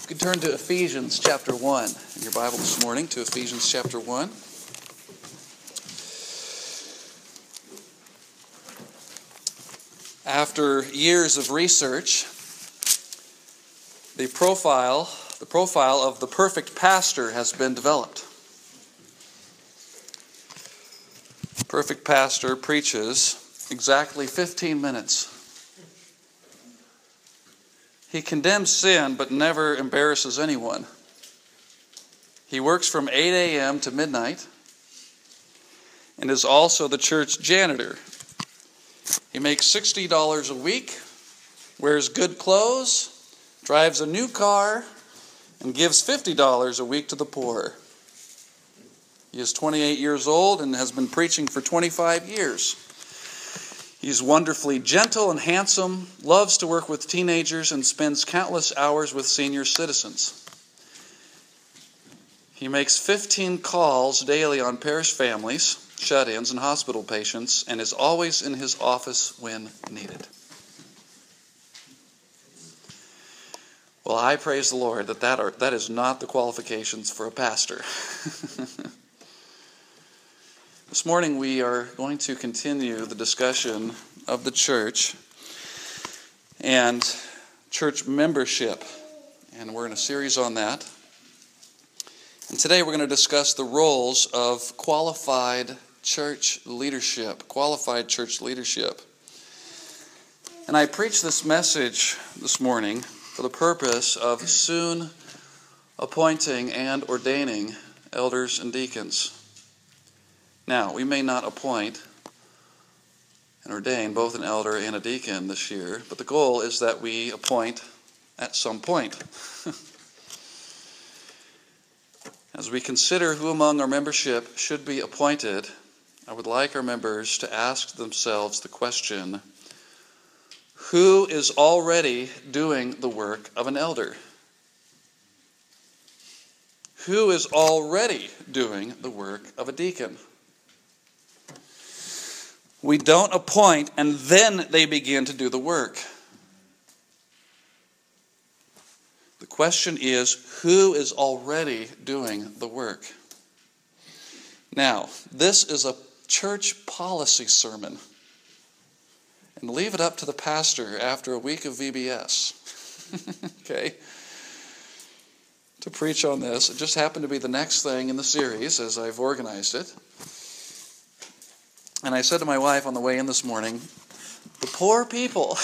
You can turn to Ephesians chapter 1 in your Bible this morning, to Ephesians chapter 1. After years of research, the profile of the perfect pastor has been developed. The perfect pastor preaches exactly 15 minutes. He condemns sin but never embarrasses anyone. He works from 8 a.m. to midnight and is also the church janitor. He makes $60 a week, wears good clothes, drives a new car, and gives $50 a week to the poor. He is 28 years old and has been preaching for 25 years. He's wonderfully gentle and handsome, loves to work with teenagers, and spends countless hours with senior citizens. He makes 15 calls daily on parish families, shut-ins, and hospital patients, and is always in his office when needed. Well, I praise the Lord that is not the qualifications for a pastor. This morning we are going to continue the discussion of the church and church membership, and we're in a series on that. And today we're going to discuss the roles of qualified church leadership. And I preach this message this morning for the purpose of soon appointing and ordaining elders and deacons. Now, we may not appoint and ordain both an elder and a deacon this year, but the goal is that we appoint at some point. As we consider who among our membership should be appointed, I would like our members to ask themselves the question, who is already doing the work of an elder? Who is already doing the work of a deacon? We don't appoint and then they begin to do the work. The question is, who is already doing the work? Now, this is a church policy sermon. And leave it up to the pastor after a week of VBS. Okay? To preach on this. It just happened to be the next thing in the series as I've organized it. And I said to my wife on the way in this morning, the poor people.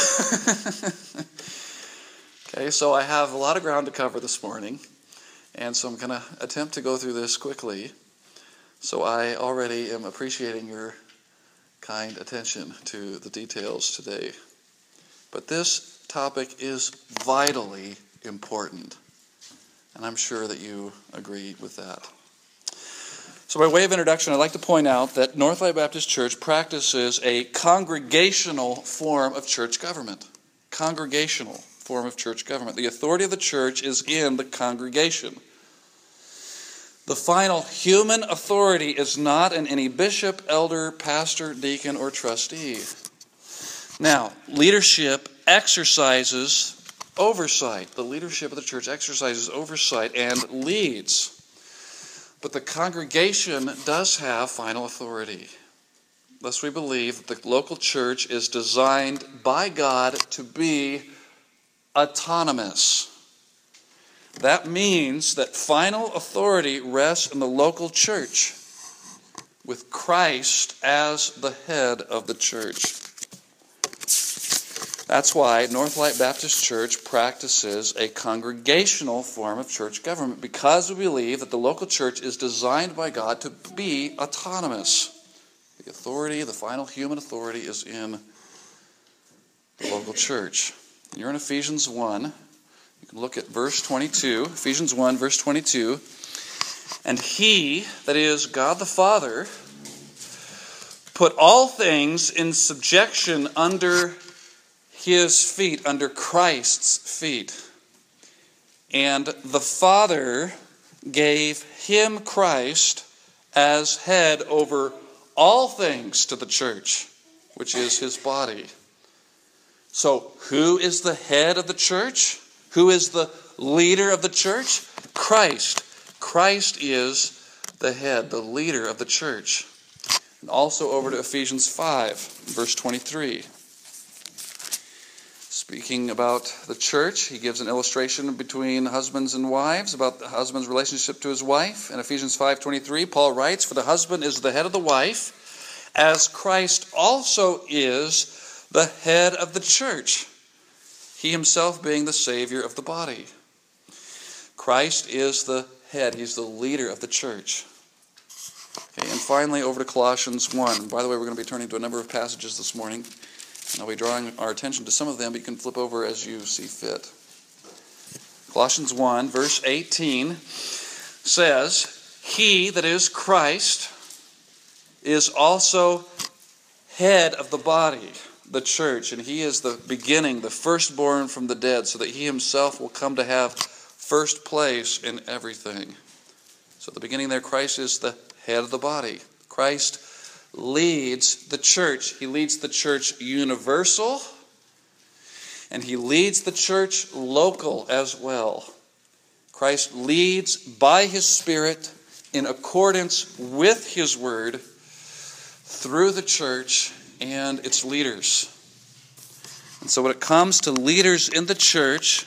Okay, so I have a lot of ground to cover this morning. And so I'm going to attempt to go through this quickly. So I already am appreciating your kind attention to the details today. But this topic is vitally important. And I'm sure that you agree with that. So by way of introduction, I'd like to point out that Northlight Baptist Church practices a congregational form of church government. Congregational form of church government. The authority of the church is in the congregation. The final human authority is not in any bishop, elder, pastor, deacon, or trustee. Now, leadership exercises oversight. The leadership of the church exercises oversight and leads. But the congregation does have final authority. Thus we believe that the local church is designed by God to be autonomous. That means that final authority rests in the local church, with Christ as the head of the church. That's why Northlight Baptist Church practices a congregational form of church government, because we believe that the local church is designed by God to be autonomous. The authority, the final human authority, is in the local church. And you're in Ephesians 1. You can look at verse 22, Ephesians 1, verse 22. And he, that is God the Father, put all things in subjection under his feet, under Christ's feet. And the Father gave him, Christ, as head over all things to the church, which is his body. So, who is the head of the church? Who is the leader of the church? Christ. Christ is the head, the leader of the church. And also over to Ephesians 5, verse 23. Speaking about the church, he gives an illustration between husbands and wives, about the husband's relationship to his wife. In Ephesians 5:23, Paul writes, "For the husband is the head of the wife, as Christ also is the head of the church, he himself being the Savior of the body." Christ is the head. He's the leader of the church. Okay, and finally, over to Colossians 1. By the way, we're going to be turning to a number of passages this morning, and I'll be drawing our attention to some of them, but you can flip over as you see fit. Colossians 1, verse 18 says, "He, that is Christ, is also head of the body, the church, and he is the beginning, the firstborn from the dead, so that he himself will come to have first place in everything." So at the beginning there, Christ is the head of the body. Christ leads the church. He leads the church universal, and he leads the church local as well. Christ leads by his Spirit in accordance with his word through the church and its leaders. And so when it comes to leaders in the church,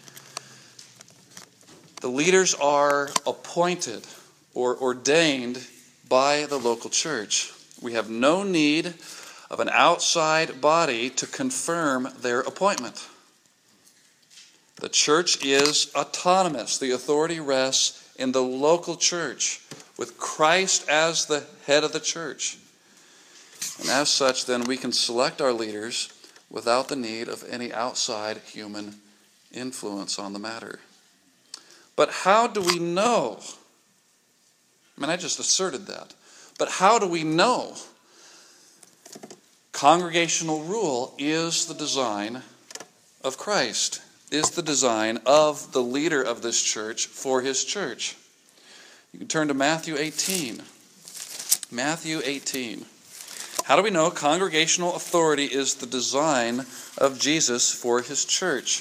the leaders are appointed or ordained by the local church. We have no need of an outside body to confirm their appointment. The church is autonomous. The authority rests in the local church, with Christ as the head of the church. And as such, then, we can select our leaders without the need of any outside human influence on the matter. But how do we know? I mean, I just asserted that. But how do we know? Congregational rule is the design of Christ, is the design of the leader of this church for his church. You can turn to Matthew 18. Matthew 18. How do we know congregational authority is the design of Jesus for his church?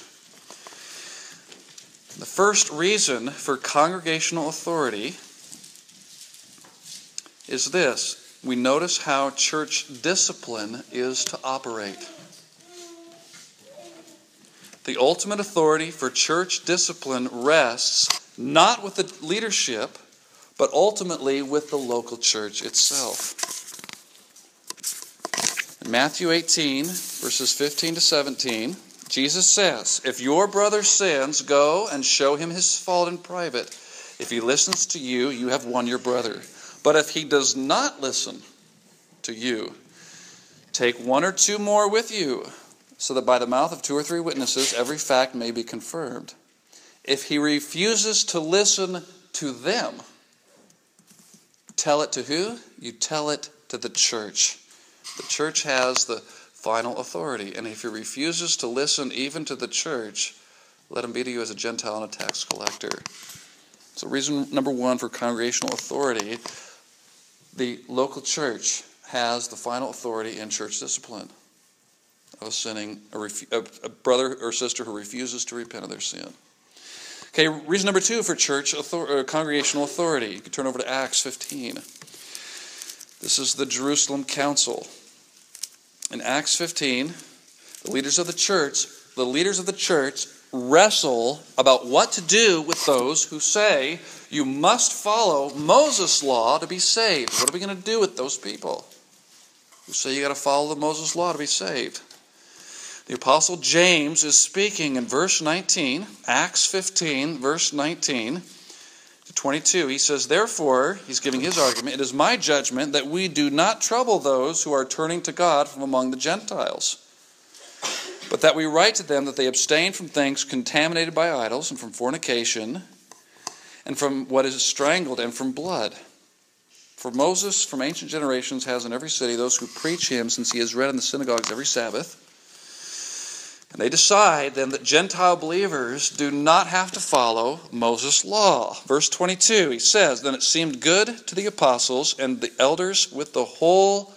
The first reason for congregational authority is this. We notice how church discipline is to operate. The ultimate authority for church discipline rests not with the leadership, but ultimately with the local church itself. In Matthew 18, verses 15 to 17, Jesus says, "If your brother sins, go and show him his fault in private. If he listens to you, you have won your brother. But if he does not listen to you, take one or two more with you, so that by the mouth of two or three witnesses every fact may be confirmed. If he refuses to listen to them," tell it to who? You tell it to the church. The church has the final authority. And if he refuses to listen even to the church, let him be to you as a Gentile and a tax collector. So reason number one for congregational authority, the local church has the final authority in church discipline of a brother or sister who refuses to repent of their sin. Okay, reason number two for congregational authority. You can turn over to Acts 15. This is the Jerusalem Council. In Acts 15, the leaders of the church wrestle about what to do with those who say you must follow Moses' law to be saved. What are we going to do with those people who say you got to follow the Moses law to be saved? The Apostle James is speaking in verse 19, Acts 15, verse 19 to 22. He says, "Therefore," he's giving his argument, "it is my judgment that we do not trouble those who are turning to God from among the Gentiles, but that we write to them that they abstain from things contaminated by idols, and from fornication, and from what is strangled, and from blood. For Moses from ancient generations has in every city those who preach him, since he is read in the synagogues every Sabbath. And they decide then that Gentile believers do not have to follow Moses' law." Verse 22, he says, "Then it seemed good to the apostles and the elders with the whole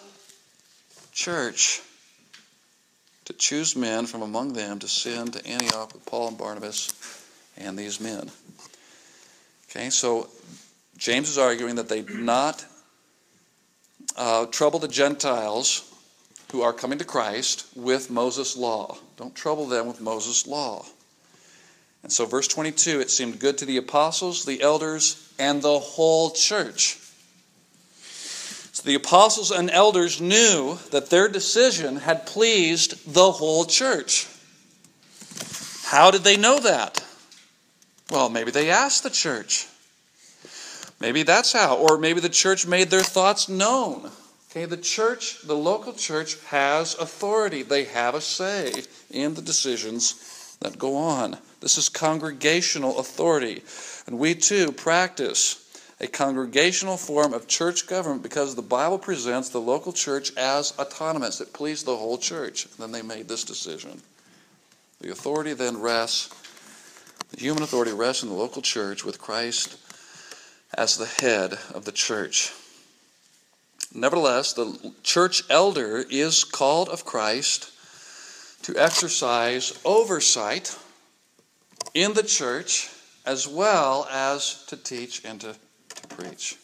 church to choose men from among them to send to Antioch with Paul and Barnabas, and these men. Okay, so James is arguing that they do not trouble the Gentiles who are coming to Christ with Moses' law. Don't trouble them with Moses' law. And so verse 22, it seemed good to the apostles, the elders, and the whole church. So the apostles and elders knew that their decision had pleased the whole church. How did they know that? Well, maybe they asked the church. Maybe that's how. Or maybe the church made their thoughts known. Okay, the church, the local church, has authority. They have a say in the decisions that go on. This is congregational authority. And we too practice a congregational form of church government because the Bible presents the local church as autonomous. It pleased the whole church. And then they made this decision. The authority then rests, the human authority rests in the local church with Christ as the head of the church. Nevertheless, the church elder is called of Christ to exercise oversight in the church as well as to teach and to preach.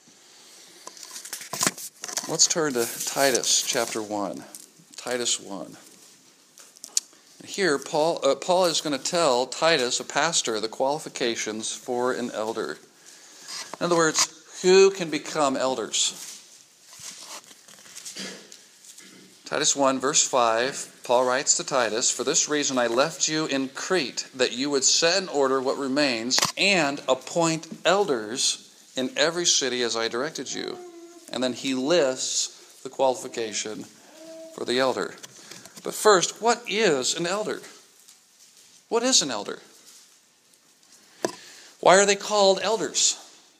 Let's turn to Titus chapter 1. Titus 1. Here, Paul is going to tell Titus, a pastor, the qualifications for an elder. In other words, who can become elders? Titus 1, verse 5, Paul writes to Titus, "For this reason I left you in Crete, that you would set in order what remains and appoint elders in every city as I directed you." And then he lists the qualification for the elder. But first, what is an elder? What is an elder? Why are they called elders?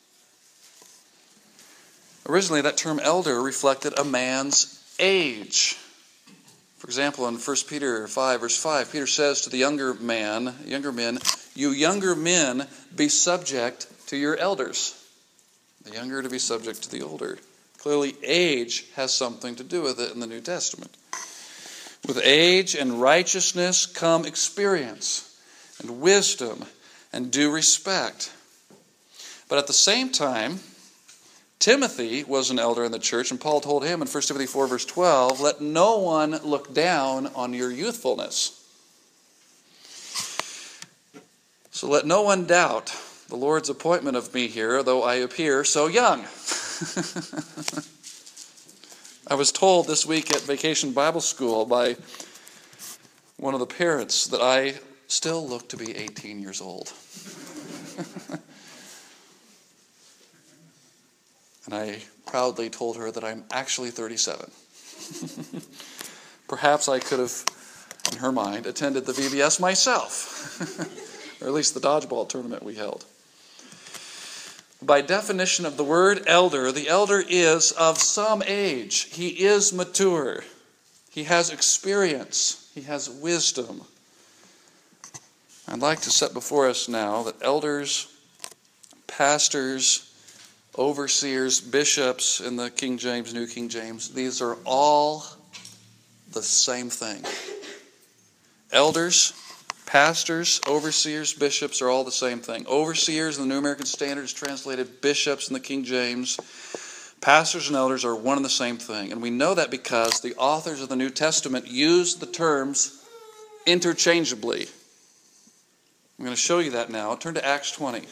Originally, that term elder reflected a man's age. For example, in 1 Peter 5, verse 5, Peter says to the younger men, "You younger men, be subject to your elders." The younger to be subject to the older. Clearly, age has something to do with it in the New Testament. With age and righteousness come experience and wisdom and due respect. But at the same time, Timothy was an elder in the church, and Paul told him in 1 Timothy 4, verse 12, "Let no one look down on your youthfulness." So let no one doubt the Lord's appointment of me here, though I appear so young. I was told this week at Vacation Bible School by one of the parents that I still look to be 18 years old. And I proudly told her that I'm actually 37. Perhaps I could have, in her mind, attended the VBS myself. Or at least the dodgeball tournament we held. By definition of the word elder, the elder is of some age. He is mature. He has experience. He has wisdom. I'd like to set before us now that elders, pastors, overseers, bishops in the King James, New King James, these are all the same thing. Elders, pastors, overseers, bishops are all the same thing. Overseers in the New American Standard is translated bishops in the King James. Pastors and elders are one and the same thing. And we know that because the authors of the New Testament use the terms interchangeably. I'm going to show you that now. Turn to Acts 20.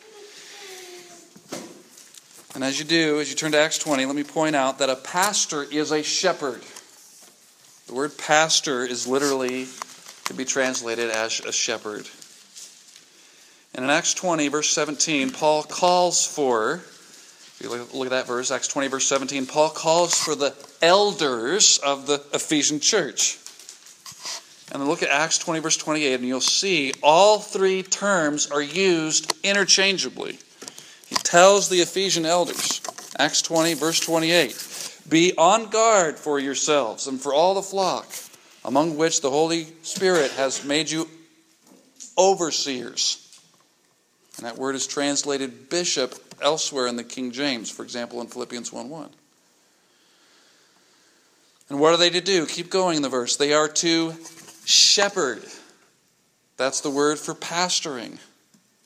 And as you turn to Acts 20, let me point out that a pastor is a shepherd. The word pastor is literally, can be translated as a shepherd. And in Acts 20, verse 17, Paul calls for, if you look at that verse, Acts 20, verse 17, Paul calls for the elders of the Ephesian church. And then look at Acts 20, verse 28, and you'll see all three terms are used interchangeably. He tells the Ephesian elders, Acts 20, verse 28, "Be on guard for yourselves and for all the flock, among which the Holy Spirit has made you overseers." And that word is translated bishop elsewhere in the King James, for example, in Philippians 1:1. And what are they to do? Keep going in the verse. They are to shepherd. That's the word for pastoring.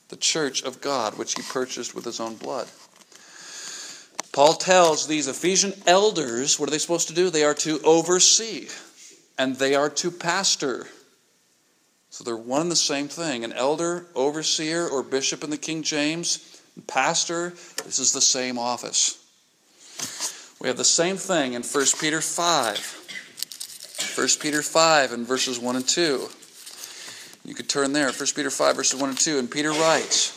the church of God, which he purchased with his own blood. Paul tells these Ephesian elders, what are they supposed to do? They are to oversee, and they are to pastor. So they're one and the same thing. An elder, overseer, or bishop in the King James, pastor, this is the same office. We have the same thing in 1 Peter 5. 1 Peter 5 and verses 1 and 2. You could turn there, 1 Peter 5, verses 1 and 2, and Peter writes,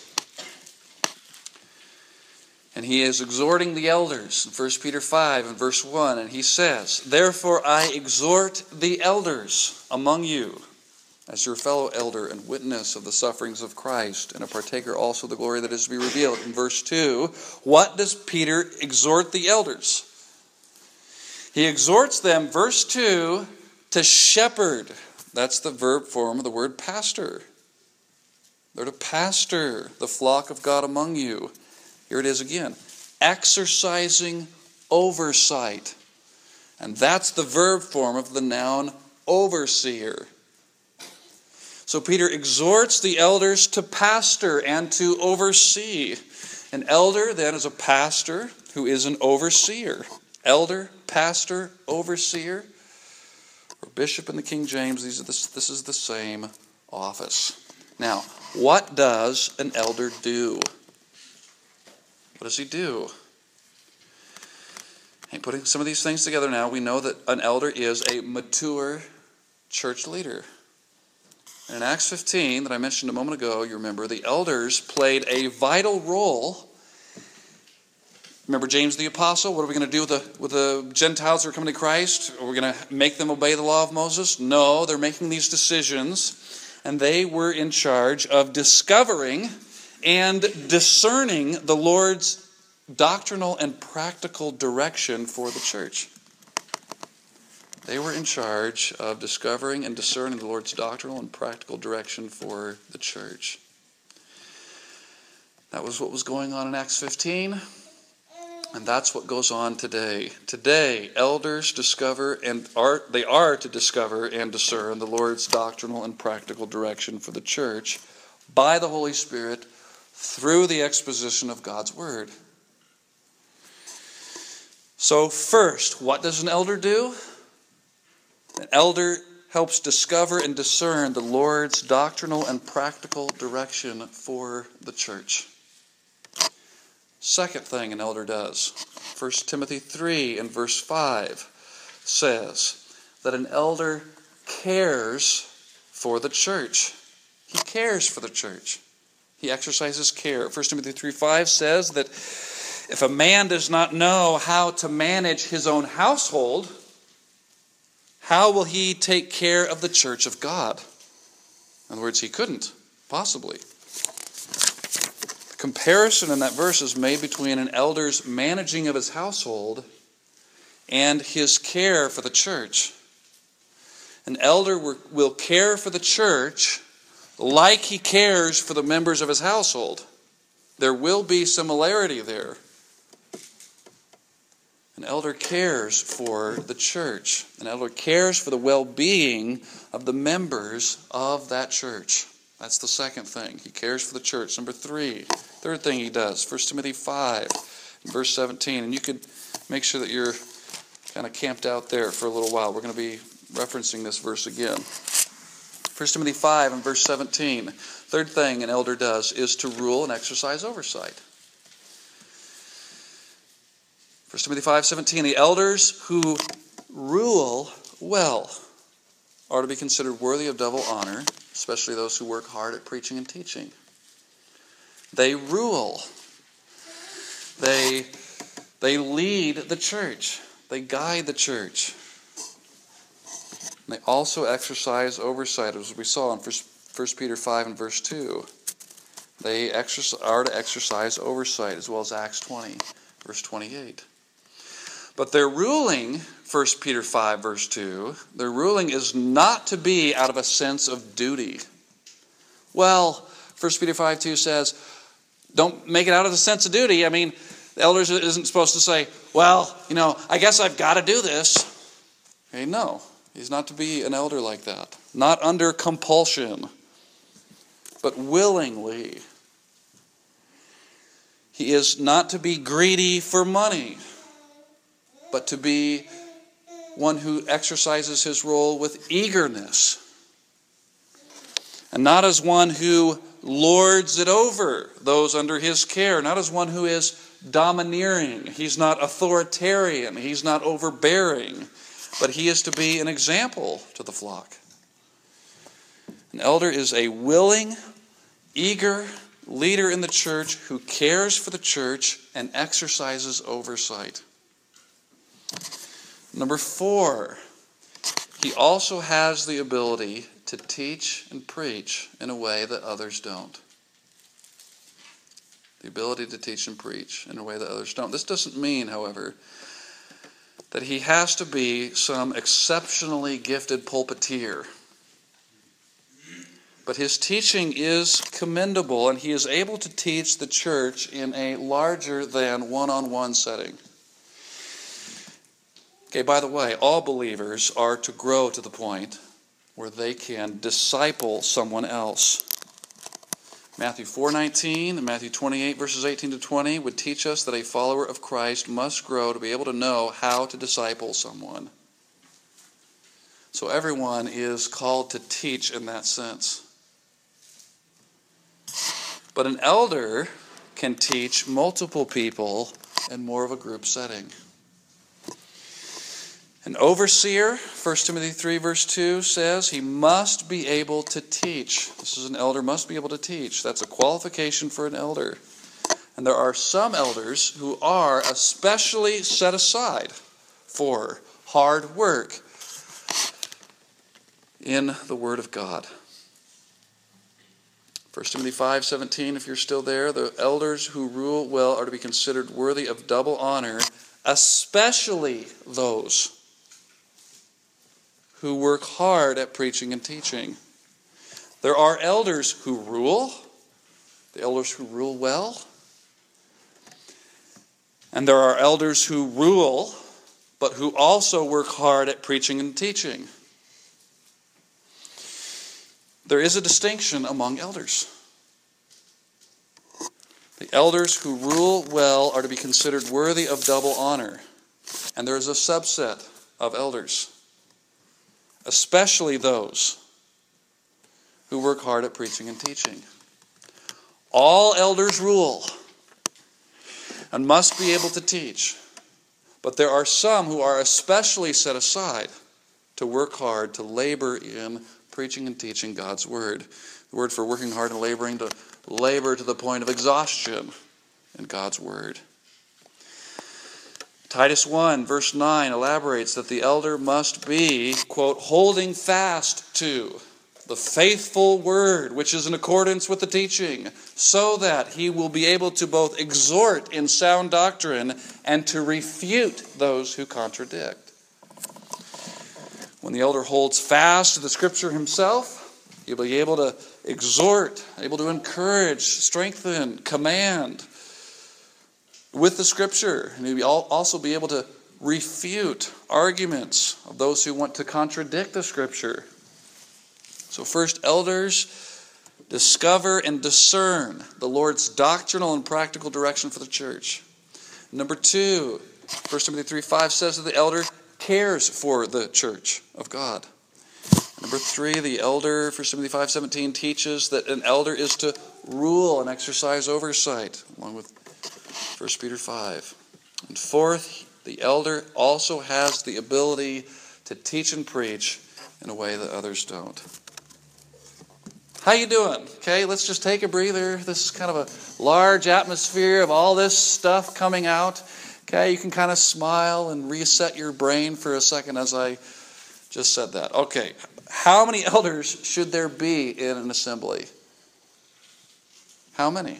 and he is exhorting the elders in 1 Peter 5 and verse 1, and he says, therefore I exhort the elders among you, as your fellow elder and witness of the sufferings of Christ, and a partaker also of the glory that is to be revealed. In verse 2, what does Peter exhort the elders? He exhorts them, verse 2, to shepherd. That's the verb form of the word pastor. They're to pastor the flock of God among you. Here it is again. Exercising oversight. And that's the verb form of the noun overseer. So Peter exhorts the elders to pastor and to oversee. An elder then is a pastor who is an overseer. Elder, pastor, overseer, or bishop in the King James, this is the same office. Now, what does an elder do? What does he do? And putting some of these things together now, we know that an elder is a mature church leader. And in Acts 15, that I mentioned a moment ago, you remember, the elders played a vital role. Remember James the Apostle? What are we going to do with the Gentiles who are coming to Christ? Are we going to make them obey the law of Moses? No, they're making these decisions. And they were in charge of discovering and discerning the Lord's doctrinal and practical direction for the church. They were in charge of discovering and discerning the Lord's doctrinal and practical direction for the church. That was what was going on in Acts 15, and that's what goes on today. Today, elders discover and are to discover and discern the Lord's doctrinal and practical direction for the church by the Holy Spirit through the exposition of God's Word. So first, what does an elder do? An elder helps discover and discern the Lord's doctrinal and practical direction for the church. Second thing an elder does, 1 Timothy 3 and verse 5 says that an elder cares for the church. He cares for the church. He exercises care. 1 Timothy 3:5 says that if a man does not know how to manage his own household, how will he take care of the church of God? In other words, he couldn't, possibly. The comparison in that verse is made between an elder's managing of his household and his care for the church. An elder will care for the church like he cares for the members of his household. There will be similarity there. An elder cares for the church. An elder cares for the well-being of the members of that church. That's the second thing. He cares for the church. Number third thing he does, 1 Timothy 5, verse 17. And you could make sure that you're kind of camped out there for a little while. We're going to be referencing this verse again. 1 Timothy 5 and verse 17. Third thing an elder does is to rule and exercise oversight. 1 Timothy 5:17, the elders who rule well are to be considered worthy of double honor, especially those who work hard at preaching and teaching. They rule. They lead the church. They guide the church. And they also exercise oversight, as we saw in 1 Peter 5 and verse 2. They are to exercise oversight, as well as Acts 20, verse 28. But their ruling, 1 Peter 5, verse 2, their ruling is not to be out of a sense of duty. Well, 1 Peter 5, 2 says, don't make it out of a sense of duty. I mean, the elders isn't supposed to say, well, I guess I've got to do this. Okay, no, he's not to be an elder like that. Not under compulsion, but willingly. He is not to be greedy for money, but to be one who exercises his role with eagerness. And not as one who lords it over those under his care, not as one who is domineering. He's not authoritarian. He's not overbearing. But he is to be an example to the flock. An elder is a willing, eager leader in the church who cares for the church and exercises oversight. Number 4, he also has the ability to teach and preach in a way that others don't. The ability to teach and preach in a way that others don't. This doesn't mean, however, that he has to be some exceptionally gifted pulpiteer. But his teaching is commendable, and he is able to teach the church in a larger than one-on-one setting. Okay, by the way, all believers are to grow to the point where they can disciple someone else. Matthew 4:19 and Matthew 28, verses 18 to 20 would teach us that a follower of Christ must grow to be able to know how to disciple someone. So everyone is called to teach in that sense. But an elder can teach multiple people in more of a group setting. An overseer, 1 Timothy 3 verse 2 says he must be able to teach. This is an elder must be able to teach. That's a qualification for an elder. And there are some elders who are especially set aside for hard work in the Word of God. 1 Timothy 5:17, if you're still there, the elders who rule well are to be considered worthy of double honor, especially those who work hard at preaching and teaching. There are elders who rule, the elders who rule well, and there are elders who rule, but who also work hard at preaching and teaching. There is a distinction among elders. The elders who rule well are to be considered worthy of double honor. And there is a subset of elders, especially those who work hard at preaching and teaching. All elders rule and must be able to teach. But there are some who are especially set aside to work hard, to labor in preaching and teaching God's Word. The word for working hard and laboring, to labor to the point of exhaustion in God's Word. Titus 1, verse 9 elaborates that the elder must be, quote, holding fast to the faithful word, which is in accordance with the teaching, so that he will be able to both exhort in sound doctrine and to refute those who contradict. When the elder holds fast to the Scripture himself, he'll be able to exhort, able to encourage, strengthen, command with the Scripture. And he'll also be able to refute arguments of those who want to contradict the Scripture. So first, elders discover and discern the Lord's doctrinal and practical direction for the church. Number 2, 1 Timothy 3:5 says that the elder cares for the church of God. Number 3, the elder, 1 Timothy 5:17, teaches that an elder is to rule and exercise oversight, along with 1 Peter 5. And fourth, the elder also has the ability to teach and preach in a way that others don't. How you doing? Okay, let's just take a breather. This is kind of a large atmosphere of all this stuff coming out. Okay, you can kind of smile and reset your brain for a second as I just said that. Okay, how many elders should there be in an assembly? How many?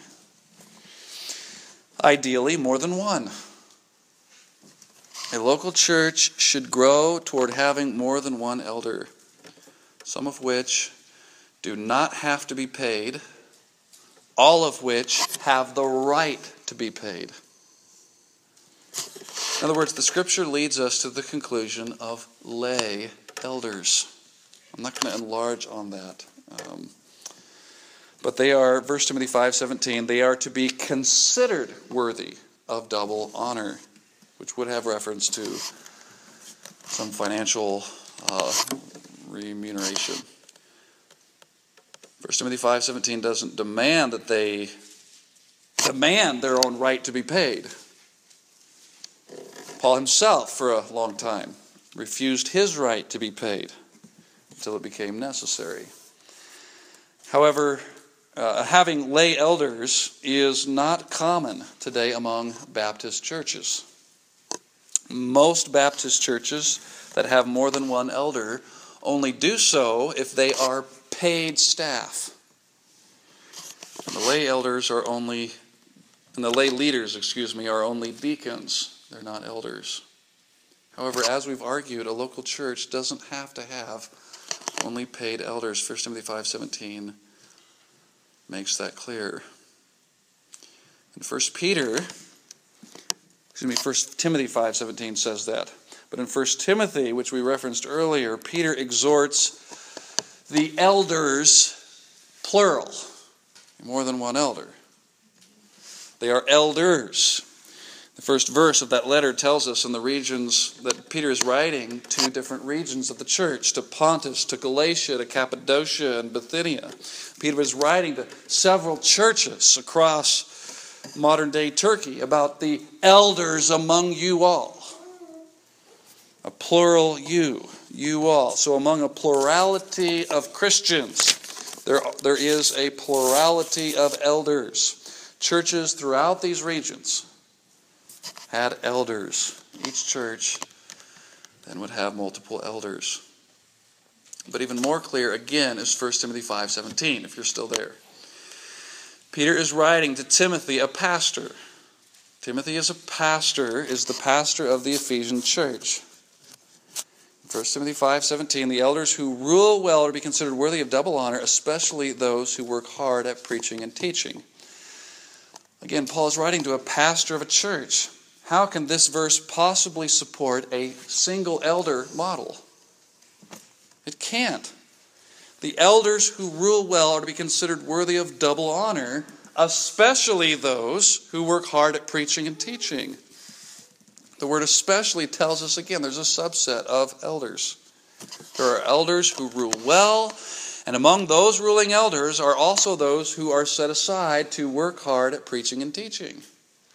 Ideally, more than one. A local church should grow toward having more than one elder, some of which do not have to be paid, all of which have the right to be paid. In other words, the Scripture leads us to the conclusion of lay elders. I'm not going to enlarge on that. But they are, 1 Timothy 5:17, they are to be considered worthy of double honor, which would have reference to some financial remuneration. 1 Timothy 5:17 doesn't demand that they demand their own right to be paid. Paul himself, for a long time, refused his right to be paid until it became necessary. However, having lay elders is not common today among Baptist churches. Most Baptist churches that have more than one elder only do so if they are paid staff. And the lay leaders are only deacons. They're not elders. However, as we've argued, a local church doesn't have to have only paid elders. 1 Timothy 5:17 makes that clear. And 1 Timothy 5:17 says that. But in 1 Timothy, which we referenced earlier, Peter exhorts the elders, plural, more than one elder. They are elders. The first verse of that letter tells us in the regions that Peter is writing to different regions of the church, to Pontus, to Galatia, to Cappadocia, and Bithynia. Peter is writing to several churches across modern-day Turkey about the elders among you all. A plural you all. So among a plurality of Christians, there is a plurality of elders. Churches throughout these regions had elders. Each church then would have multiple elders. But even more clear, again, is 1 Timothy 5:17, if you're still there. Peter is writing to Timothy, a pastor. Timothy is the pastor of the Ephesian church. 1 Timothy 5:17, the elders who rule well are to be considered worthy of double honor, especially those who work hard at preaching and teaching. Again, Paul is writing to a pastor of a church. How can this verse possibly support a single elder model? It can't. The elders who rule well are to be considered worthy of double honor, especially those who work hard at preaching and teaching. The word especially tells us, again, there's a subset of elders. There are elders who rule well, and among those ruling elders are also those who are set aside to work hard at preaching and teaching.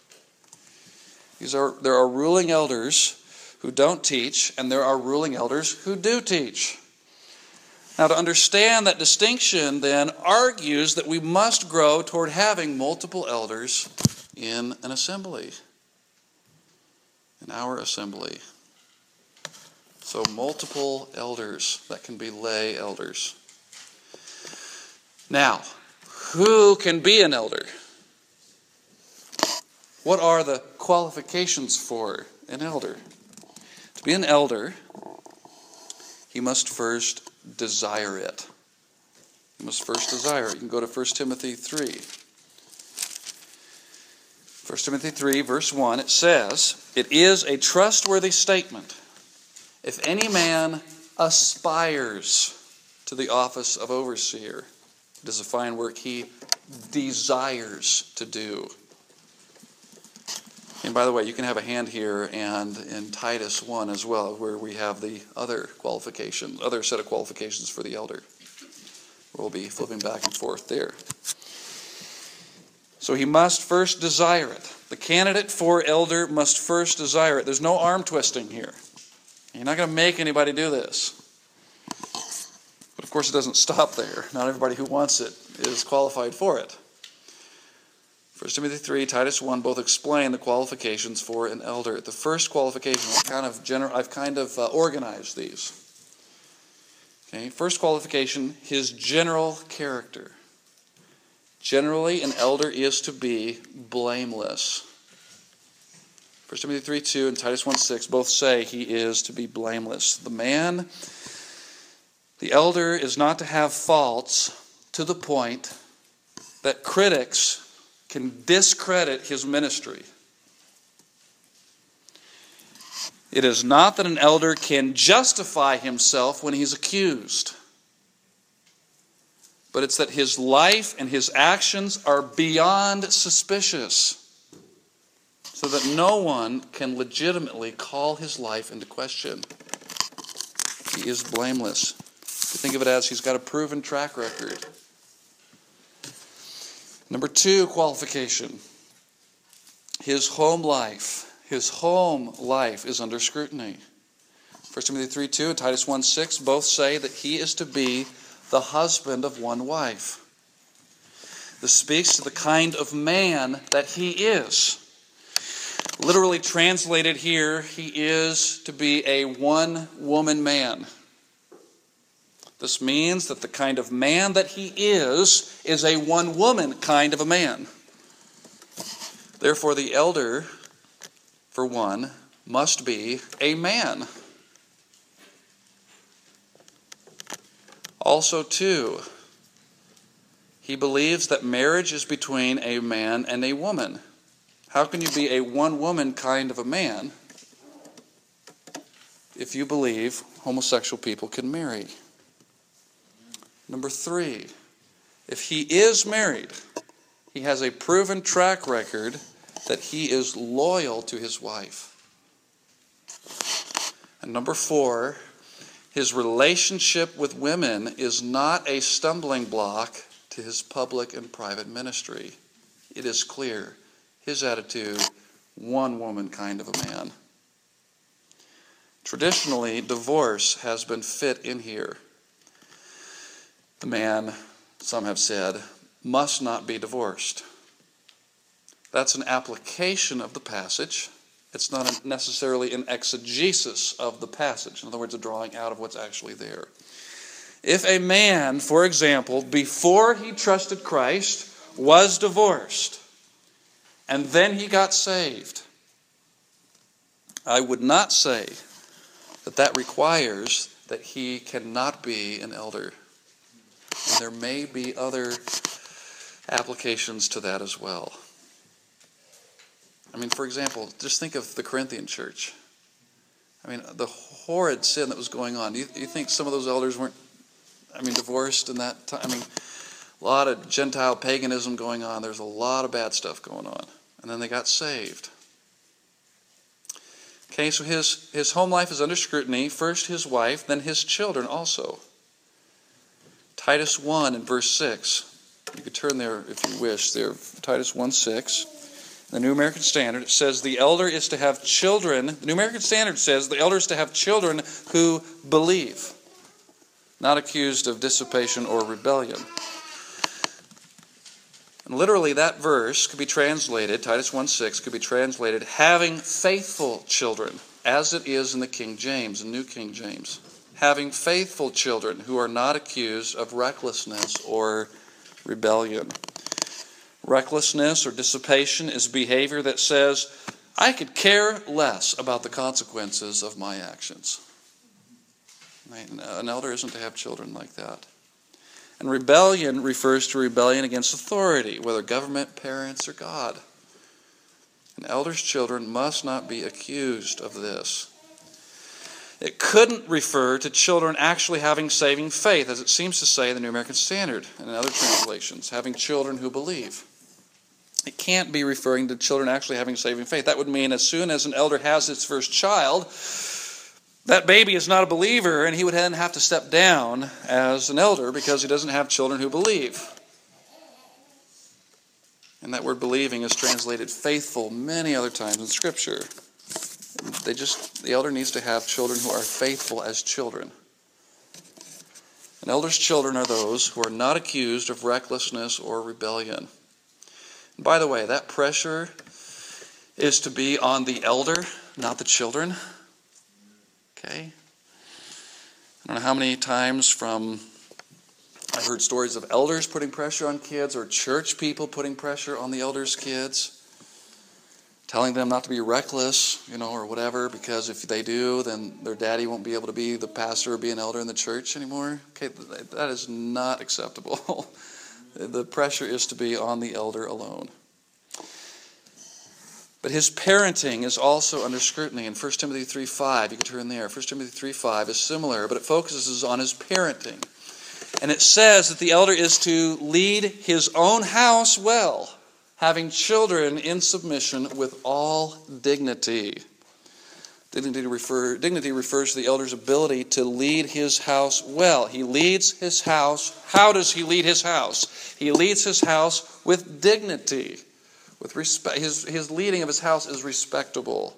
There are ruling elders who don't teach, and there are ruling elders who do teach. Now, to understand that distinction then argues that we must grow toward having multiple elders in an assembly, in our assembly. So multiple elders, that can be lay elders. Now, who can be an elder? What are the qualifications for an elder? To be an elder, he must first desire it. He must first desire it. You can go to 1 Timothy 3. 1 Timothy 3, verse 1, it says, "It is a trustworthy statement. If any man aspires to the office of overseer," it is a fine work he desires to do. And by the way, you can have a hand here and in Titus 1 as well, where we have the other set of qualifications for the elder. We'll be flipping back and forth there. So he must first desire it. The candidate for elder must first desire it. There's no arm twisting here. You're not going to make anybody do this. But of course it doesn't stop there. Not everybody who wants it is qualified for it. 1 Timothy 3, Titus 1 both explain the qualifications for an elder. The first qualification, I've kind of organized these. Okay, first qualification, his general character. Generally, an elder is to be blameless. 1 Timothy 3:2 and Titus 1:6 both say he is to be blameless. The elder is not to have faults to the point that critics can discredit his ministry. It is not that an elder can justify himself when he's accused. but it's that his life and his actions are beyond suspicious, so that no one can legitimately call his life into question. He is blameless. You think of it as he's got a proven track record. Number 2 qualification. His home life. His home life is under scrutiny. 1 Timothy 3:2 and Titus 1:6 both say that he is to be the husband of one wife. This speaks to the kind of man that he is. Literally translated here, he is to be a one-woman man. This means that the kind of man that he is a one-woman kind of a man. Therefore, the elder, for one, must be a man. Also, too, he believes that marriage is between a man and a woman. How can you be a one-woman kind of a man if you believe homosexual people can marry? Number 3, if he is married, he has a proven track record that he is loyal to his wife. And number 4, his relationship with women is not a stumbling block to his public and private ministry. It is clear. His attitude, one-woman kind of a man. Traditionally, divorce has been fit in here. The man, some have said, must not be divorced. That's an application of the passage. It's not necessarily an exegesis of the passage. In other words, a drawing out of what's actually there. If a man, for example, before he trusted Christ, was divorced, and then he got saved, I would not say that that requires that he cannot be an elder. And there may be other applications to that as well. I mean, for example, just think of the Corinthian church. I mean, the horrid sin that was going on. Do you think some of those elders weren't, divorced in that time? I mean, a lot of Gentile paganism going on. There's a lot of bad stuff going on. And then they got saved. Okay, so his home life is under scrutiny. First his wife, then his children also. Titus 1 and verse 6. You could turn there if you wish. There, Titus 1:6. The New American Standard, it says the elder is to have children. The New American Standard says the elder is to have children who believe, not accused of dissipation or rebellion. And literally that verse could be translated, Titus 1:6 could be translated, having faithful children, as it is in the King James, the New King James. Having faithful children who are not accused of recklessness or rebellion. Recklessness or dissipation is behavior that says, I could care less about the consequences of my actions. An elder isn't to have children like that. And rebellion refers to rebellion against authority, whether government, parents, or God. An elder's children must not be accused of this. It couldn't refer to children actually having saving faith, as it seems to say in the New American Standard and in other translations, having children who believe. It can't be referring to children actually having saving faith. That would mean as soon as an elder has his first child, that baby is not a believer, and he would then have to step down as an elder because he doesn't have children who believe. And that word believing is translated faithful many other times in Scripture. The elder needs to have children who are faithful as children. An elder's children are those who are not accused of recklessness or rebellion. And by the way, that pressure is to be on the elder, not the children. Okay? I don't know how many times I've heard stories of elders putting pressure on kids or church people putting pressure on the elders' kids, telling them not to be reckless, or whatever, because if they do, then their daddy won't be able to be the pastor or be an elder in the church anymore. Okay, that is not acceptable. The pressure is to be on the elder alone. But his parenting is also under scrutiny. In 1 Timothy 3:5, you can turn there. 1 Timothy 3:5 is similar, but it focuses on his parenting. And it says that the elder is to lead his own house well, having children in submission with all dignity. Dignity refers to the elder's ability to lead his house well. He leads his house. How does he lead his house? He leads his house with dignity, with respect. His leading of his house is respectable.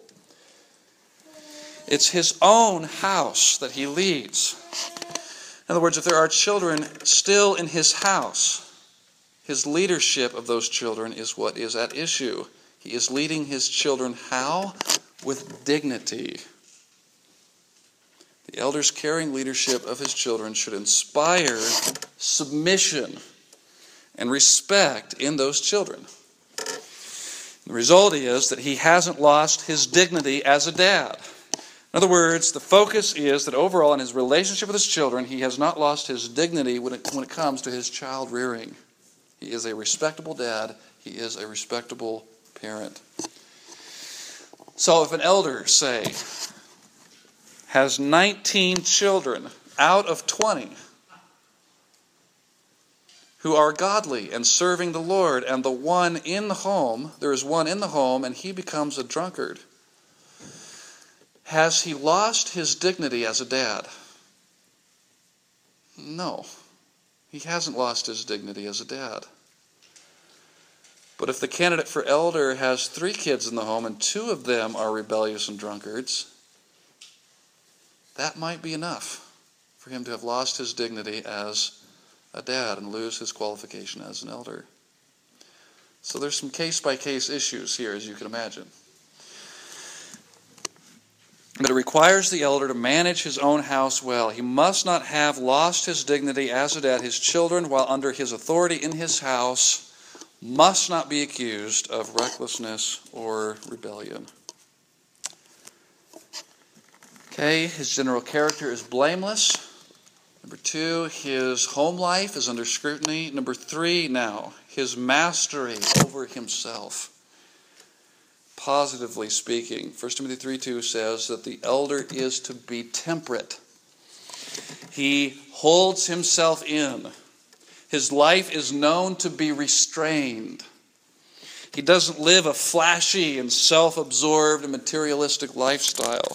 It's his own house that he leads. In other words, if there are children still in his house, his leadership of those children is what is at issue. He is leading his children how? With dignity. The elder's caring leadership of his children should inspire submission and respect in those children. The result is that he hasn't lost his dignity as a dad. In other words, the focus is that overall in his relationship with his children, he has not lost his dignity when it comes to his child rearing. He is a respectable dad. He is a respectable parent. So if an elder, say, has 19 children out of 20 who are godly and serving the Lord, and there is one in the home, and he becomes a drunkard, has he lost his dignity as a dad? No, he hasn't lost his dignity as a dad. But if the candidate for elder has 3 kids in the home and 2 of them are rebellious and drunkards, that might be enough for him to have lost his dignity as a dad and lose his qualification as an elder. So there's some case-by-case issues here, as you can imagine. But it requires the elder to manage his own house well. He must not have lost his dignity as a dad. His children, while under his authority in his house, must not be accused of recklessness or rebellion. Okay, his general character is blameless. Number 2, his home life is under scrutiny. Number 3 now, his mastery over himself. Positively speaking, 1 Timothy 3:2 says that the elder is to be temperate. He holds himself in. His life is known to be restrained. He doesn't live a flashy and self-absorbed and materialistic lifestyle.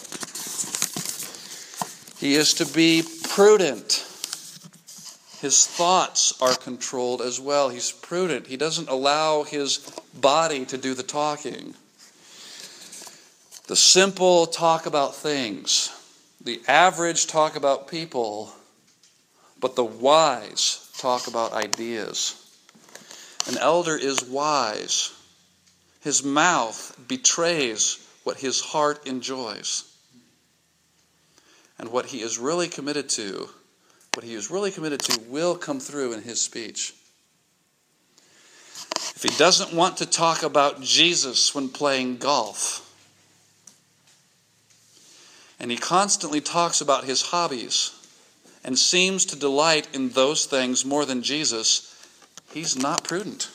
He is to be prudent. His thoughts are controlled as well. He's prudent. He doesn't allow his body to do the talking. The simple talk about things. The average talk about people. But the wise talk about ideas. An elder is wise. His mouth betrays what his heart enjoys. And what he is really committed to will come through in his speech. If he doesn't want to talk about Jesus when playing golf, and he constantly talks about his hobbies, and seems to delight in those things more than Jesus, he's not prudent.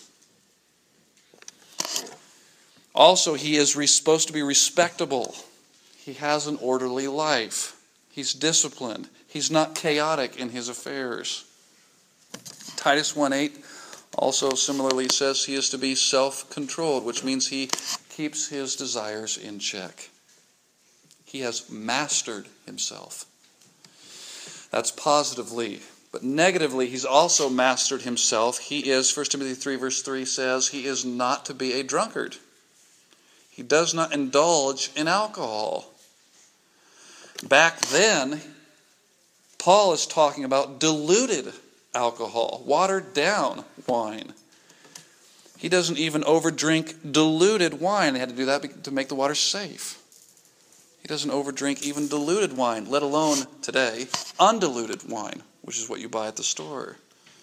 Also, he is supposed to be respectable. He has an orderly life. He's disciplined. He's not chaotic in his affairs. Titus 1:8 also similarly says he is to be self-controlled, which means he keeps his desires in check. He has mastered himself. That's positively. But negatively, he's also mastered himself. He is, 1 Timothy 3 verse 3 says, he is not to be a drunkard. He does not indulge in alcohol. Back then, Paul is talking about diluted alcohol, watered down wine. He doesn't even overdrink diluted wine. They had to do that to make the water safe. He doesn't overdrink even diluted wine, let alone today, undiluted wine, which is what you buy at the store.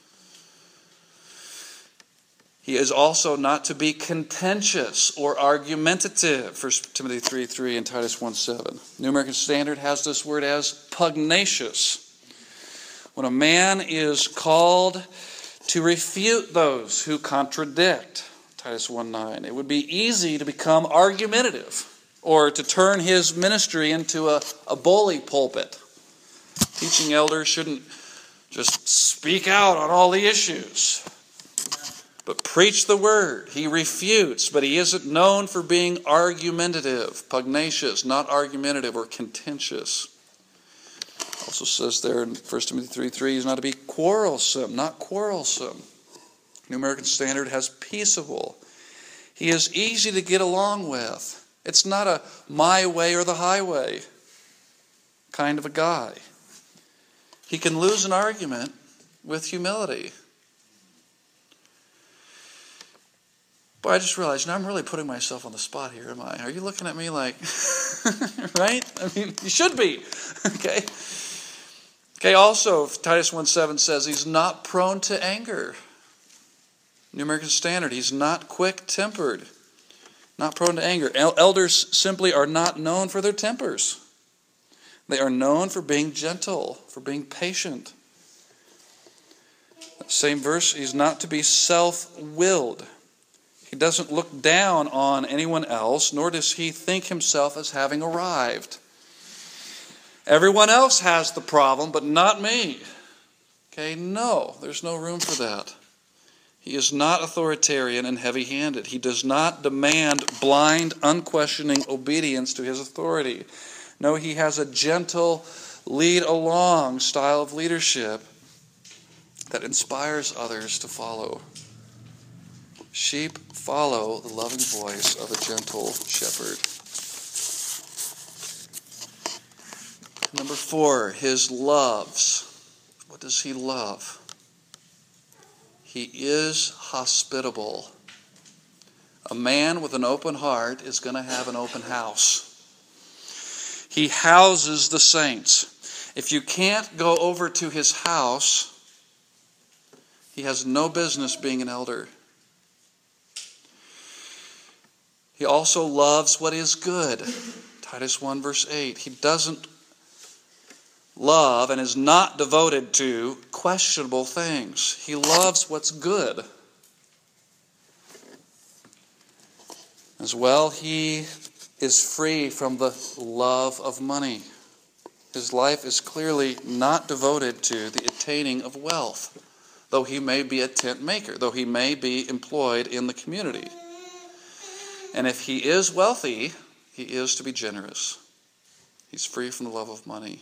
He is also not to be contentious or argumentative, 1 Timothy 3:3 and Titus 1:7. New American Standard has this word as pugnacious. When a man is called to refute those who contradict, Titus 1:9, it would be easy to become argumentative or to turn his ministry into a bully pulpit. Teaching elders shouldn't just speak out on all the issues, but preach the word. He refutes, but he isn't known for being argumentative, pugnacious, not argumentative or contentious. Also says there in 1 Timothy 3:3, he's not to be quarrelsome, not quarrelsome. New American Standard has peaceable. He is easy to get along with. It's not a my way or the highway kind of a guy. He can lose an argument with humility. But I just realized, now I'm really putting myself on the spot here, am I? Are you looking at me like, right? I mean, you should be. Okay. Okay, also, Titus 1:7 says he's not prone to anger. New American Standard, he's not quick-tempered. Not prone to anger. Elders simply are not known for their tempers. They are known for being gentle, for being patient. Same verse, he's not to be self-willed. He doesn't look down on anyone else, nor does he think himself as having arrived. Everyone else has the problem, but not me. Okay, no, there's no room for that. He is not authoritarian and heavy-handed. He does not demand blind, unquestioning obedience to his authority. No, he has a gentle, lead-along style of leadership that inspires others to follow. Sheep follow the loving voice of a gentle shepherd. Number 4, his loves. What does he love? He is hospitable. A man with an open heart is going to have an open house. He houses the saints. If you can't go over to his house, he has no business being an elder. He also loves what is good. Titus 1 verse 8. He doesn't love and is not devoted to questionable things. He loves what's good. As well, he is free from the love of money. His life is clearly not devoted to the attaining of wealth, though he may be a tent maker, though he may be employed in the community. And if he is wealthy, he is to be generous. He's free from the love of money.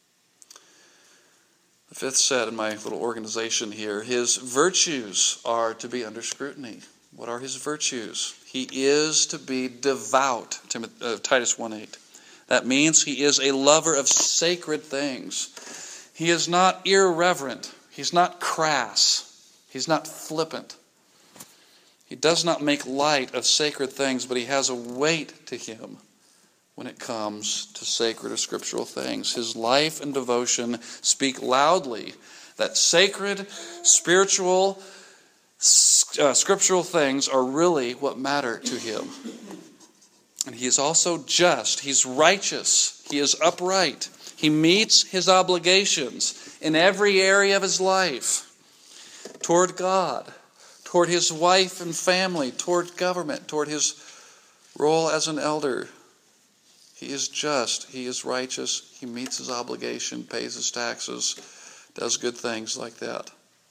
The 5th set in my little organization here, his virtues are to be under scrutiny. What are his virtues? He is to be devout, Titus 1:8. That means he is a lover of sacred things. He is not irreverent. He's not crass. He's not flippant. He does not make light of sacred things, but he has a weight to him when it comes to sacred or scriptural things. His life and devotion speak loudly that sacred, spiritual, scriptural things are really what matter to him. And he is also just. He's righteous. He is upright. He meets his obligations in every area of his life. Toward God, toward his wife and family, toward government, toward his role as an elder. He is just. He is righteous. He meets his obligation, pays his taxes, does good things like that.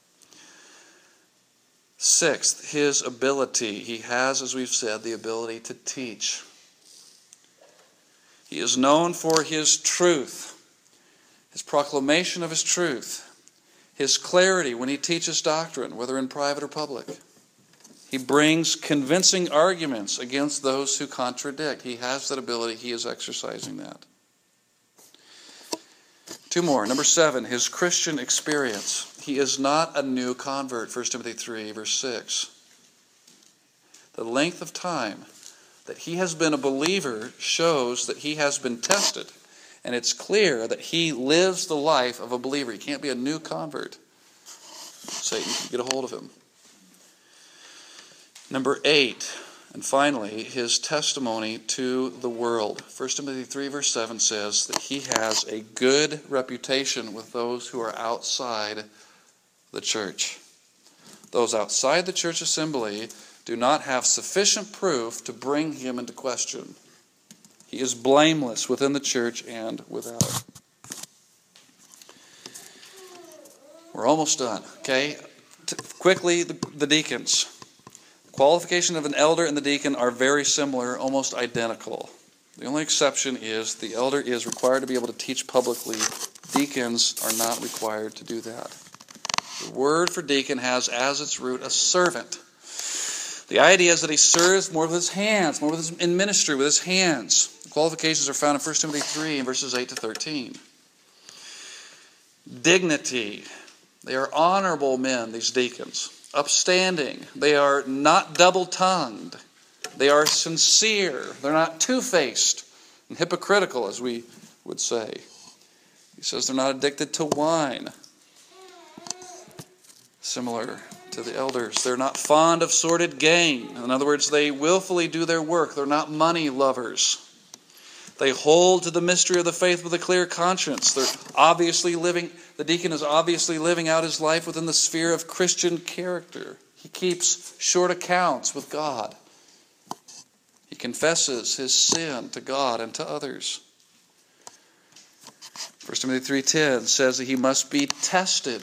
6th, his ability. He has, as we've said, the ability to teach. He is known for his truth, his proclamation of his truth, his clarity when he teaches doctrine, whether in private or public. He brings convincing arguments against those who contradict. He has that ability. He is exercising that. 2 more. Number 7, his Christian experience. He is not a new convert. 1 Timothy 3, verse 6. The length of time that he has been a believer shows that he has been tested. And it's clear that he lives the life of a believer. He can't be a new convert. Satan can get a hold of him. Number 8, and finally, his testimony to the world. 1 Timothy 3, verse 7 says that he has a good reputation with those who are outside the church. Those outside the church assembly do not have sufficient proof to bring him into question. He is blameless within the church and without. We're almost done, okay? Quickly, the deacons. The qualification of an elder and the deacon are very similar, almost identical. The only exception is the elder is required to be able to teach publicly. Deacons are not required to do that. The word for deacon has as its root a servant. The idea is that he serves more with his hands, in ministry with his hands. The qualifications are found in 1 Timothy 3 and verses 8 to 13. Dignity. They are honorable men, these deacons. Upstanding. They are not double-tongued. They are sincere. They're not two-faced and hypocritical, as we would say. He says they're not addicted to wine. Similar to the elders. They're not fond of sordid gain. In other words, they willfully do their work. They're not money lovers. They hold to the mystery of the faith with a clear conscience. The deacon is obviously living out his life within the sphere of Christian character. He keeps short accounts with God. He confesses his sin to God and to others. 1 Timothy 3:10 says that he must be tested.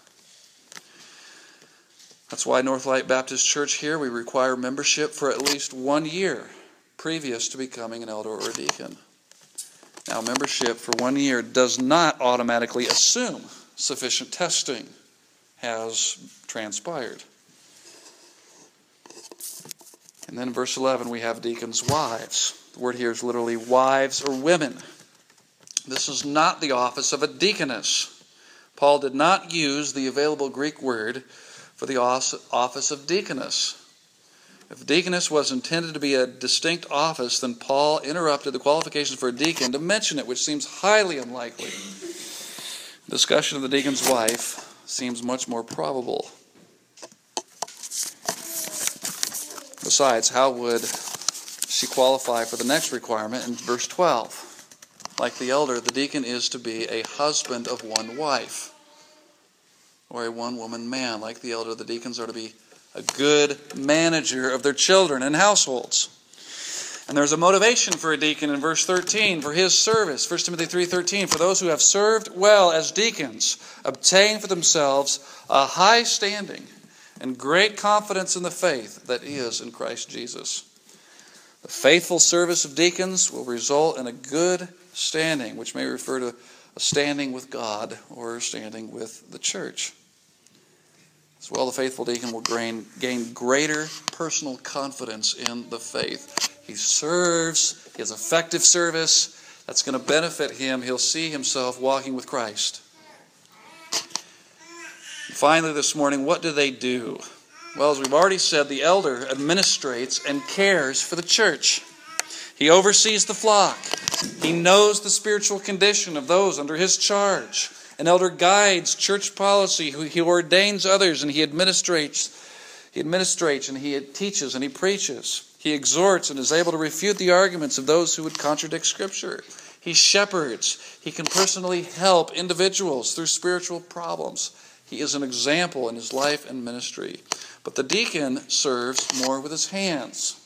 That's why Northlight Baptist Church here, we require membership for at least 1 year previous to becoming an elder or a deacon. Now, membership for 1 year does not automatically assume sufficient testing has transpired. And then in verse 11, we have deacons' wives. The word here is literally wives or women. This is not the office of a deaconess. Paul did not use the available Greek word for the office of deaconess. If deaconess was intended to be a distinct office, then Paul interrupted the qualifications for a deacon to mention it, which seems highly unlikely. Discussion of the deacon's wife seems much more probable. Besides, how would she qualify for the next requirement in verse 12? Like the elder, the deacon is to be a husband of one wife, or a one-woman man. Like the elder, the deacons are to be a good manager of their children and households. And there's a motivation for a deacon in verse 13 for his service. 1 Timothy 3:13, for those who have served well as deacons obtain for themselves a high standing and great confidence in the faith that is in Christ Jesus. The faithful service of deacons will result in a good standing, which may refer to a standing with God or standing with the church. As well, the faithful deacon will gain greater personal confidence in the faith. He serves, he has effective service. That's going to benefit him. He'll see himself walking with Christ. Finally, this morning, what do they do? Well, as we've already said, the elder administrates and cares for the church. He oversees the flock. He knows the spiritual condition of those under his charge. An elder guides church policy. He ordains others, and he administrates and he teaches and he preaches. He exhorts and is able to refute the arguments of those who would contradict Scripture. He shepherds. He can personally help individuals through spiritual problems. He is an example in his life and ministry. But the deacon serves more with his hands.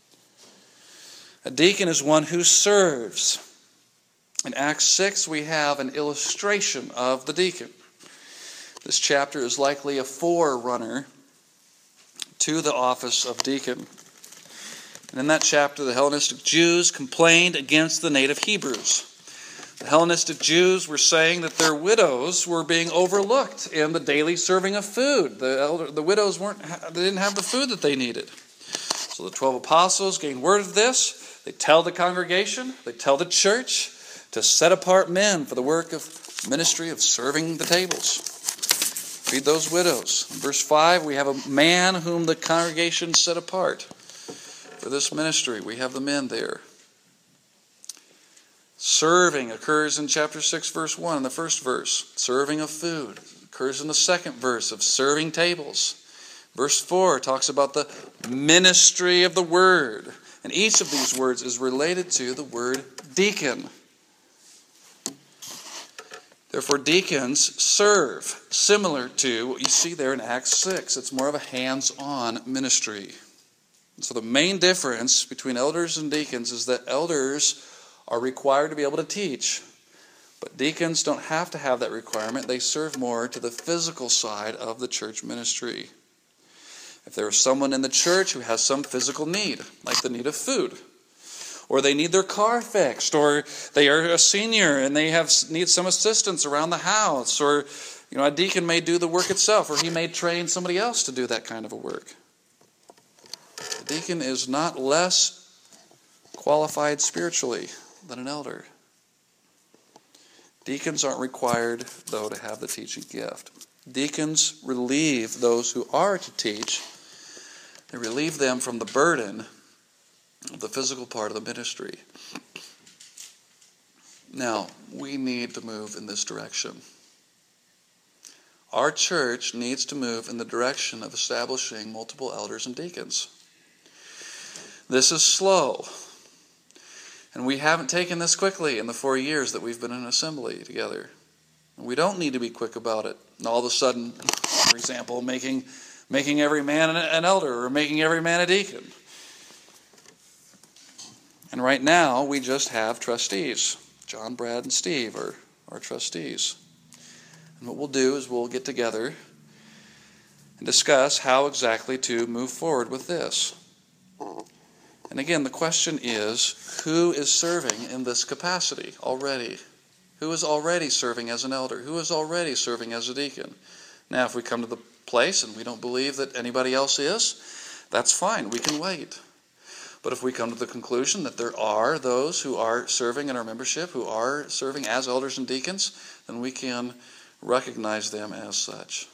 A deacon is one who serves. In Acts 6, we have an illustration of the deacon. This chapter is likely a forerunner to the office of deacon. And in that chapter, the Hellenistic Jews complained against the native Hebrews. The Hellenistic Jews were saying that their widows were being overlooked in the daily serving of food. The widows didn't have the food that they needed. So the 12 apostles gain word of this. They tell the congregation, they tell the church to set apart men for the work of ministry of serving the tables. Feed those widows. In verse 5, we have a man whom the congregation set apart for this ministry. We have the men there. Serving occurs in chapter 6, verse 1, in the first verse. Serving of food occurs in the second verse of serving tables. Verse 4 talks about the ministry of the word. And each of these words is related to the word deacon. Therefore, deacons serve, similar to what you see there in Acts 6. It's more of a hands-on ministry. And so the main difference between elders and deacons is that elders are required to be able to teach, But deacons don't have to have that requirement. They serve more to the physical side of the church ministry. If there is someone in the church who has some physical need, like the need of food, or they need their car fixed, or they are a senior and they need some assistance around the house, or a deacon may do the work itself, or he may train somebody else to do that kind of a work. The deacon is not less qualified spiritually than an elder. Deacons aren't required, though, to have the teaching gift. Deacons relieve those who are to teach. They relieve them from the burden of the physical part of the ministry. Now, we need to move in this direction. Our church needs to move in the direction of establishing multiple elders and deacons. This is slow. And we haven't taken this quickly in the 4 years that we've been in assembly together. We don't need to be quick about it. And all of a sudden, for example, making every man an elder or making every man a deacon. And right now, we just have trustees. John, Brad, and Steve are our trustees. And what we'll do is we'll get together and discuss how exactly to move forward with this. And again, the question is, who is serving in this capacity already? Who is already serving as an elder? Who is already serving as a deacon? Now, if we come to the place and we don't believe that anybody else is, that's fine. We can wait. But if we come to the conclusion that there are those who are serving in our membership, who are serving as elders and deacons, then we can recognize them as such.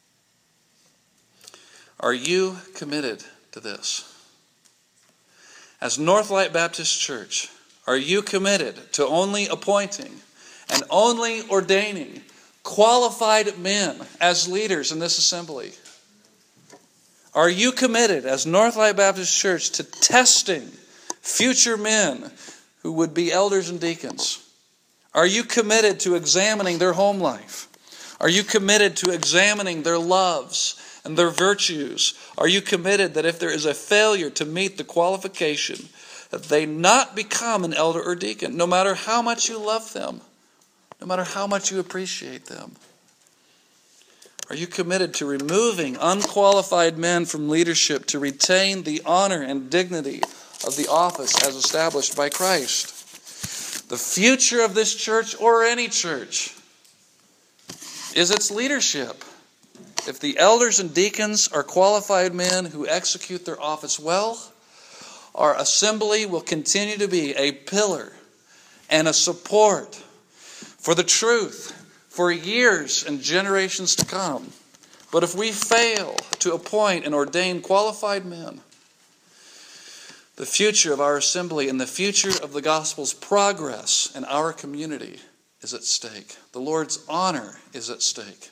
Are you committed to this? As Northlight Baptist Church, are you committed to only appointing and only ordaining qualified men as leaders in this assembly? Are you committed as Northlight Baptist Church to testing future men who would be elders and deacons? Are you committed to examining their home life? Are you committed to examining their loves and their virtues? Are you committed that if there is a failure to meet the qualification, that they not become an elder or deacon, no matter how much you love them, no matter how much you appreciate them? Are you committed to removing unqualified men from leadership to retain the honor and dignity of the office as established by Christ? The future of this church, or any church, is its leadership. If the elders and deacons are qualified men who execute their office well, our assembly will continue to be a pillar and a support for the truth for years and generations to come. But if we fail to appoint and ordain qualified men, the future of our assembly and the future of the gospel's progress in our community is at stake. The Lord's honor is at stake.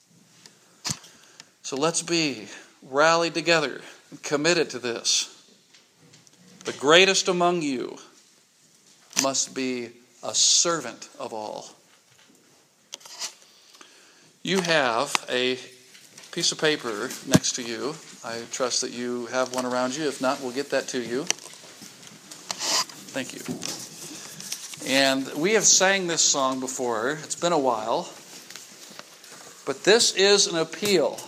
So let's be rallied together and committed to this. The greatest among you must be a servant of all. You have a piece of paper next to you. I trust that you have one around you. If not, we'll get that to you. Thank you. And we have sang this song before. It's been a while. But this is an appeal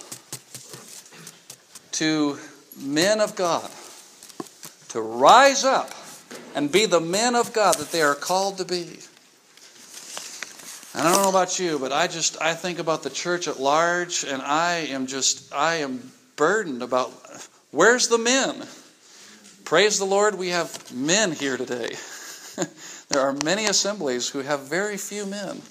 to men of God to rise up and be the men of God that they are called to be. And I don't know about you, but I think about the church at large, and I am burdened about where's the men? Praise the Lord, we have men here today. There are many assemblies who have very few men.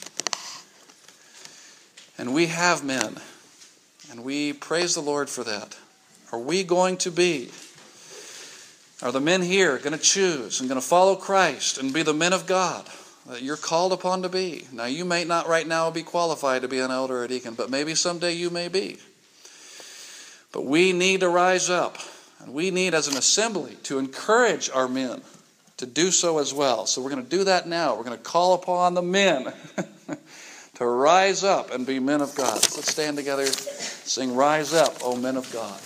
And we have men. And we praise the Lord for that. Are we going to be? Are the men here going to choose and going to follow Christ and be the men of God that you're called upon to be? Now, you may not right now be qualified to be an elder or a deacon, but maybe someday you may be. But we need to rise up, and we need as an assembly to encourage our men to do so as well. So we're going to do that now. We're going to call upon the men to rise up and be men of God. So let's stand together, sing "Rise Up, O Men of God."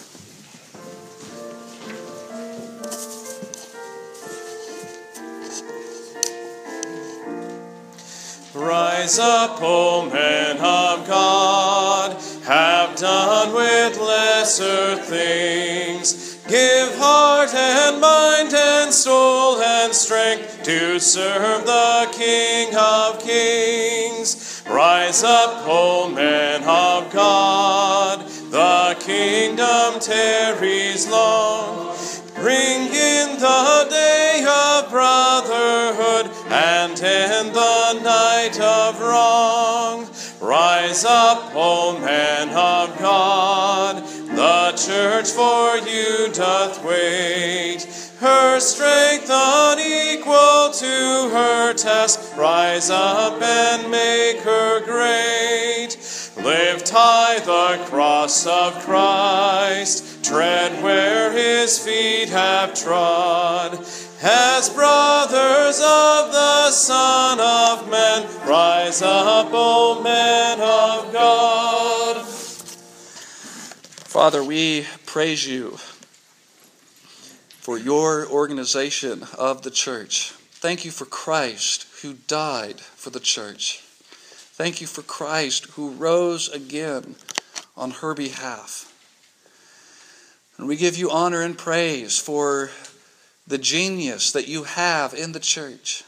Rise Rise up, O men of God, have done with lesser things. Give heart and mind and soul and strength to serve the King of Kings. Rise up, O men of God, the kingdom tarries long. Bring in the day of brotherhood and end the night of wrong. Rise up, O men of God, the church for you doth wait. Her strength unequal to her task, rise up and make her great. Lift high the cross of Christ, tread where his feet have trod. As brothers of the Son of Man, rise up, O men of God. Father, we praise you for your organization of the church. Thank you for Christ who died for the church. Thank you for Christ who rose again on her behalf. And we give you honor and praise for the genius that you have in the church.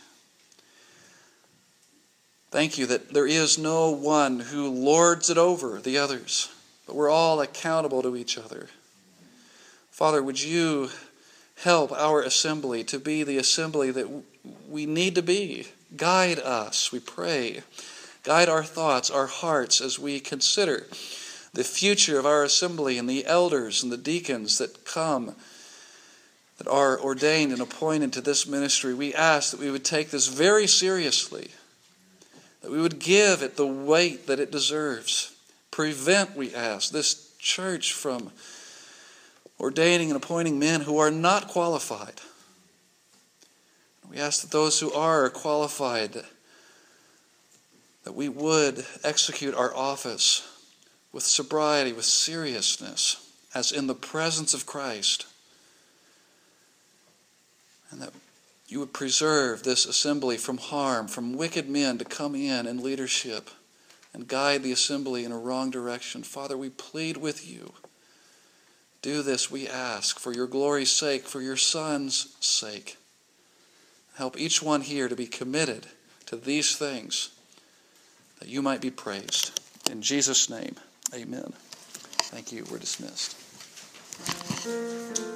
Thank you that there is no one who lords it over the others, but we're all accountable to each other. Father, would you help our assembly to be the assembly that we need to be? Guide us, we pray. Guide our thoughts, our hearts, as we consider the future of our assembly and the elders and the deacons that come, that are ordained and appointed to this ministry. We ask that we would take this very seriously, that we would give it the weight that it deserves. Prevent, we ask, this church from ordaining and appointing men who are not qualified. We ask that those who are qualified, that we would execute our office with sobriety, with seriousness, as in the presence of Christ. And that you would preserve this assembly from harm, from wicked men to come in leadership and guide the assembly in a wrong direction. Father, we plead with you. Do this, we ask, for your glory's sake, for your Son's sake. Help each one here to be committed to these things, that you might be praised. In Jesus' name, amen. Thank you. We're dismissed.